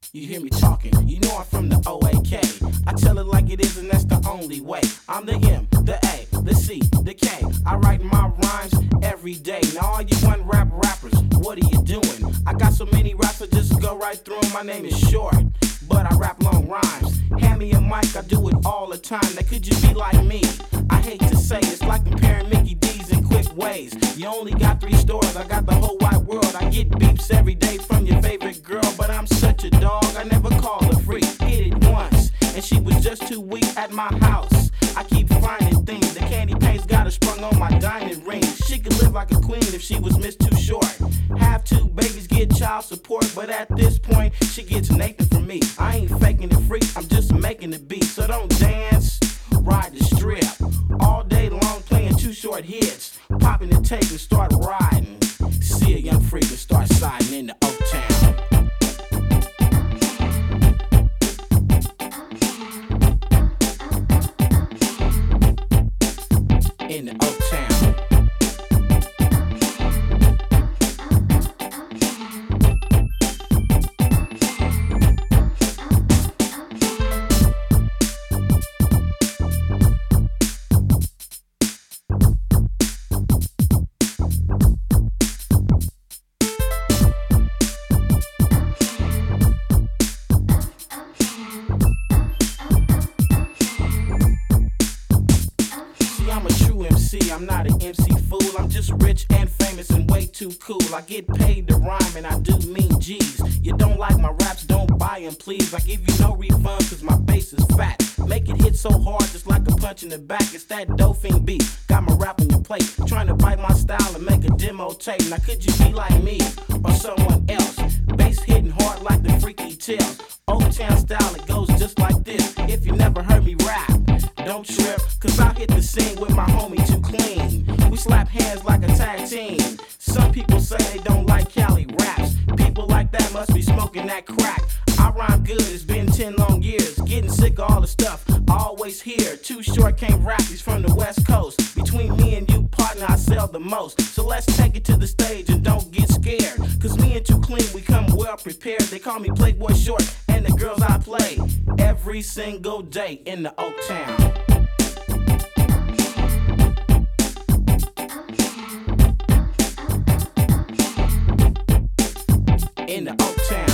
You hear me talking, you know I'm from the OAK. I tell it like it is and that's the only way. I'm the M, the A, the C, the K. I write my rhymes every day. Now all you one rappers, what are you doing? I got so many raps I just go right through 'em. My name is short, but I rap long rhymes. Hand me a mic, I do it all the time. Now could you be like me? I hate to say it's like comparing Mickey D's in quick ways. You only got 3 stores, I got the whole wide world. I get beeps every day from your favorite girl, but I'm such a dog, I never call her free. Hit it once, and she was just too weak at my house. I keep finding things, the candy paint's got her sprung on my diamond ring. She could live like a queen if she was missed too short. Have 2 babies, get child support, but at this point, she gets Nathan from me. I ain't faking it free, I'm just making the beat. So don't dance, ride the strip. All day long playing 2 short hits, popping the tape and start riding. See a young freak and start siding in the Oaktown. In the Oaktown. I'm a true MC, I'm not an MC fool. I'm just rich and famous and way too cool. I get paid to rhyme and I do mean G's. You don't like my raps, don't buy them please. I give you no refund cause my bass is fat. Make it hit so hard just like a punch in the back. It's that Dolphin beat, got my rap on your plate. Trying to bite my style and make a demo tape. Now could you be like me or someone else? Bass hitting hard like the Freaky Tales. Old Town style, it goes just like this. If you never heard me rap, don't trip, cause I hit the scene with my homie Too Clean. We slap hands like a tag team. Some people say they don't like Cali raps. People like that must be smoking that crack. I rhyme good, it's been 10 long years. Getting sick of all the stuff I always hear. Too Short can't rap, he's from the West Coast. Between me and you, partner, I sell the most. So let's take it to the stage and don't get scared. Cause me and Too Clean, we come well prepared. They call me Playboy Short and the girls I play every single day in the Oaktown. In the Oaktown.